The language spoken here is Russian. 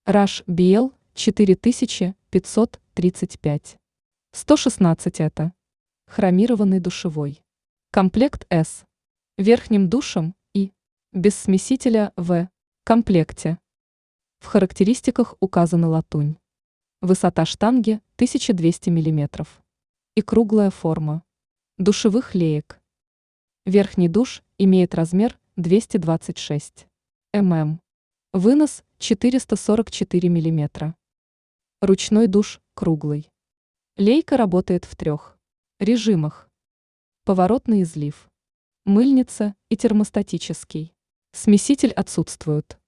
Rush BL 4535. 116 это. Хромированный душевой. Комплект S. Верхним душем и без смесителя в комплекте. В характеристиках указана латунь. Высота штанги 1200 мм. И круглая форма. Душевых леек. Верхний душ имеет размер 226 мм. Вынос 444 мм. Ручной душ круглый. Лейка работает в 3 режимах. Поворотный излив. Мыльница и термостатический. Смеситель отсутствуют.